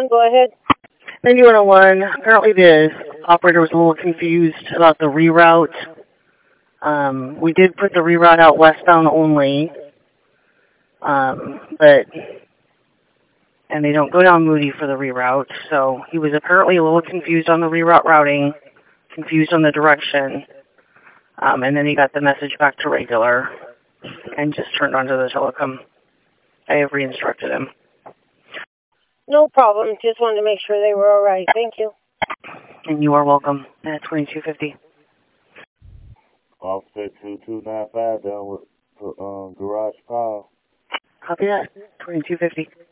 9101, go ahead. 9101, apparently the operator was a little confused about the reroute. We did put the reroute out westbound only, and they don't go down Moody for the reroute, so he was apparently a little confused on the reroute routing, confused on the direction, and then he got the message back to regular and just turned onto the telecom. I have re-instructed him. No problem. Just wanted to make sure they were all right. Thank you. And you are welcome at 2250. Officer 2295 down with Garage Power. Copy that. 2250.